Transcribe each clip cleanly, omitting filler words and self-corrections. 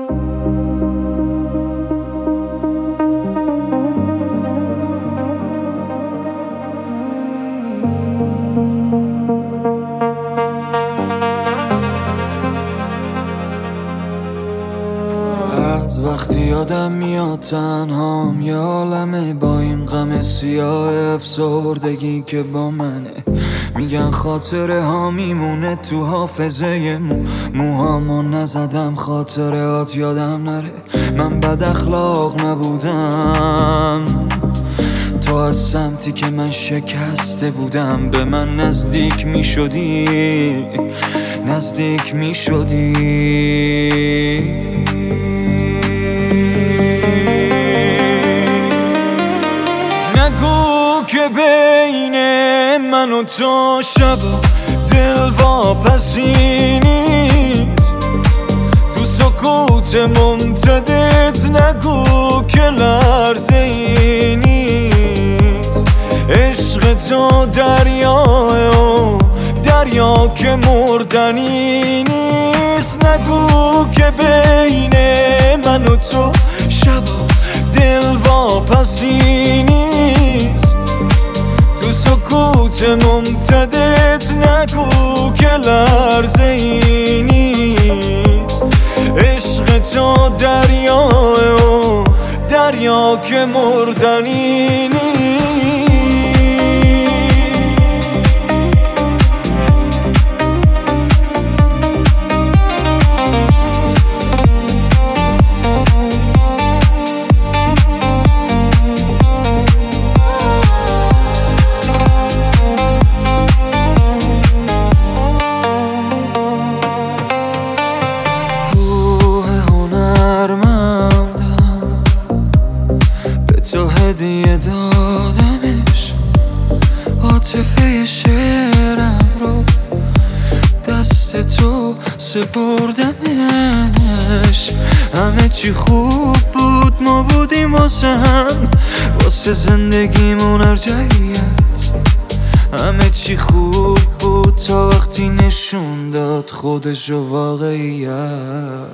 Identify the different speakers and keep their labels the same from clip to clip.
Speaker 1: از وقتی یادم میاد تنهام، یه عالمه با این غم سیاه افسردگی که با منه. میگن خاطره ها میمونه تو حافظه موهامو نزدم خاطرات یادم نره. من بد اخلاق نبودم، تو از سمتی که من شکسته بودم به من نزدیک میشدی، نزدیک میشدی. نگو که بین من و تو شبا دل واپسی نیست، تو سکوت ممتدت نگو که لرزه ای نیست. عشق تو دریاه و دریا که مردنی نیست. نگو که بین من و تو شبا دل واپسی نیست، تو سکوت ممتدت نگو که لرزه ای نیست. عشق تو دریاه و دریا که مردنی نیست. تو هدیه دادمش، عاطفه شعرم رو دست تو سپردمش. همه چی خوب بود، ما بودیم واسه هم، واسه زندگیمون ارجعیت. همه چی خوب بود تا وقتی نشون داد خودشو واقعیت.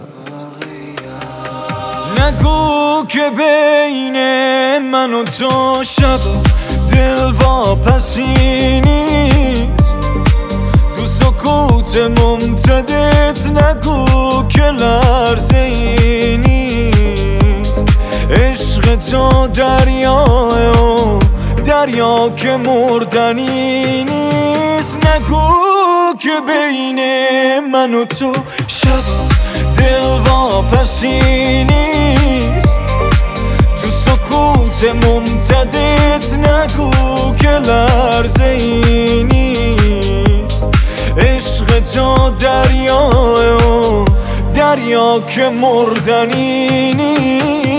Speaker 1: نگو که بین من و تو شبا دل واپسی نیست، تو سکوت ممتدت نگو که لرزه ای نیست. عشق تو دریاه و دریا که مردنی نیست. نگو که بین من و تو شبا دل واپسی نیست، تو سکوت ممتدت نگو که لرزه ای نیست. عشق تو دریاه و دریا که مردنی نیست.